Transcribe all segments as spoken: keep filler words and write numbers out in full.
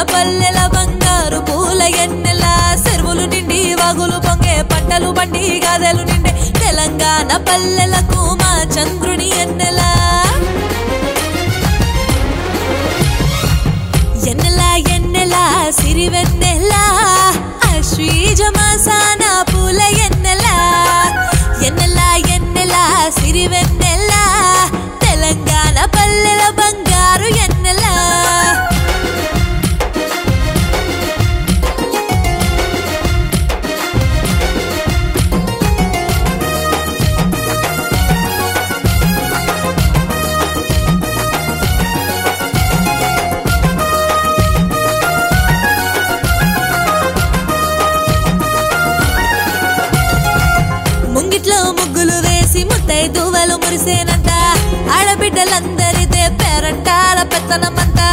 పల్లెల బంగారు పూల ఎన్నెల చెరువులు నిండి వాగులు పొంగే పంటలు బండి గాదెలు నిండే తెలంగాణ పల్లెలకు మా చంద్రుని ఎన్నెల ఎన్నెల ఎన్నెల సిరివెన్నెల ఆశ్వీజ మాసాన పూల ఎన్నెల ఎన్నెల ఎన్నెల సిరివెన్నెల తెలంగాణ పల్లెల బంగారు ఎన్నెల ముంగిట్లో ముగ్గులు వేసి ముత్తైదువలు మురిసేనంట ఆడబిడ్డలందరిదే పేరంటాల పెత్తనమంతా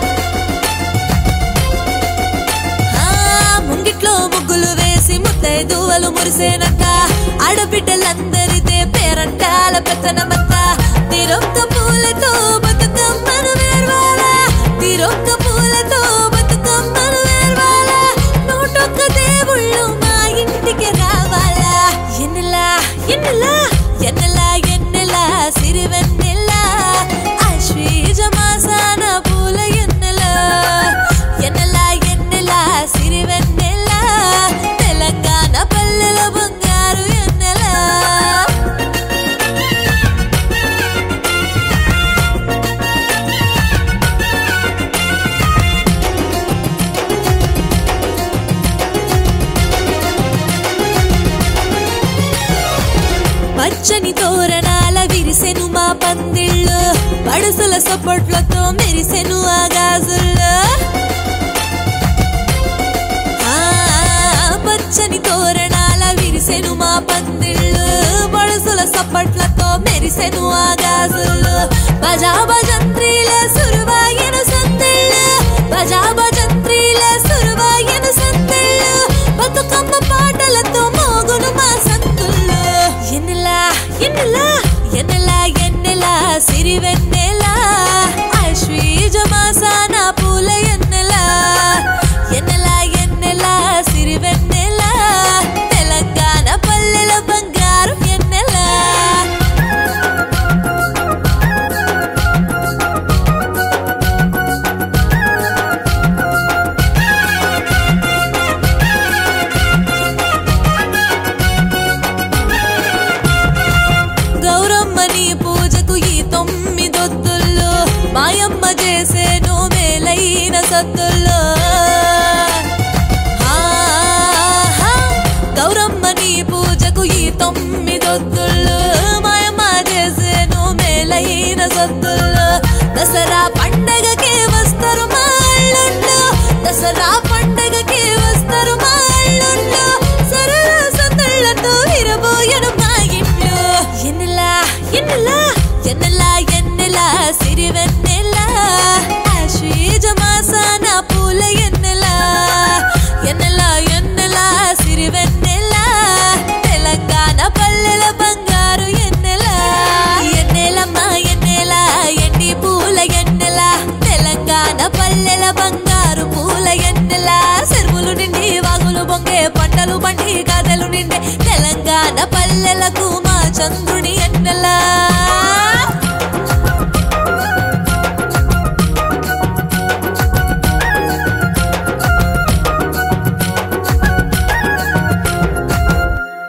ముంగిట్లో ముగ్గులు వేసి ముత్తైదువలు మురిసేనంట ఆడబిడ్డలందరిదే పేరంటాల పెత్తనమంతా తిరొక్క పూలతో బతుకమ్మను వేర్వాలా తిరొక్క పూలతో బతుకమ్మను వేర్వాలా నూటొక్క దేవుళ్ళు మా ఇంటికి రావాలా ఎన్నెల ఎన్నెల ఎన్నెల ఎన్నెల సిరివెన్నెల ఆశ్వీజ మాసాన పూల ఎన్నెల ఎన్నెల ఎన్నెల సిరివెన్నెల తెలంగాణ పల్లెల బంగారు ఎన్నెల పచ్చని తోరణాల విరిసెను మా పందిళ్ళు పడుసుల సొప్పట్లతో మెరిసెను ఆ గాజుల్లో పచ్చని తోరణాల విరిసెను మా పందిళ్ళు పడుసుల సొప్పట్లతో మెరిసెను ఆ గాజుల్లో బజా భజంత్రీల సురువాయన సందిళ్ళు బజా భజంత్రీల సురువాయన సందిళ్ళు బతుకమ్మ పాటలతో మోగును మా సంతుల్లో ఎన్నెల ఎన్నెల ఎన్నెల ఎన్నెల సిరివెన్నెల ఆశ్వీజ మాసాన పూల ఎన్నెల ఎన్నెల ఎన్నెల సిరివెన్నెల తెలంగాణ పల్లెల బంగారు ఎన్నెల గౌరమ్మని పూజకు ఈ తొమ్మిదొత్తుల్లో మాయమ్మ చేసేను మేలైన సత్తుల్లో గౌరమ్మని పూజకు ఈ తొమ్మిదొత్తుల్లో మాయమ్మ చేసేను మేలైన సత్తుల్లో దసరా పండగకే వస్తారు మా అల్లుళ్ళు దసరా పండగకే వస్తారు మా అల్లుళ్ళు సరళ సందళ్ళతో విరబోయను మా ఇంట్లో ఎన్నెల ఎన్నెల ఎన్నెల ఎన్నెల సిరివెన్నెల ఆశ్వీజ మాసాన పూల ఎన్నెల ఎన్నెల ఎన్నెల సిరివెన్నెల తెలంగాణ పల్లెల బంగారు ఎన్నెల ఎన్నెలమ్మ ఎన్నెల ఎండి పూల ఎన్నెల తెలంగాణ పల్లెల బంగారు పూల ఎన్నెల చెరువులు నిండి వాగులు బొంగే పంటలు బండి గాదెలు నిండే తెలంగాణ పల్లెలకు మా చంద్రుని ఎన్నెల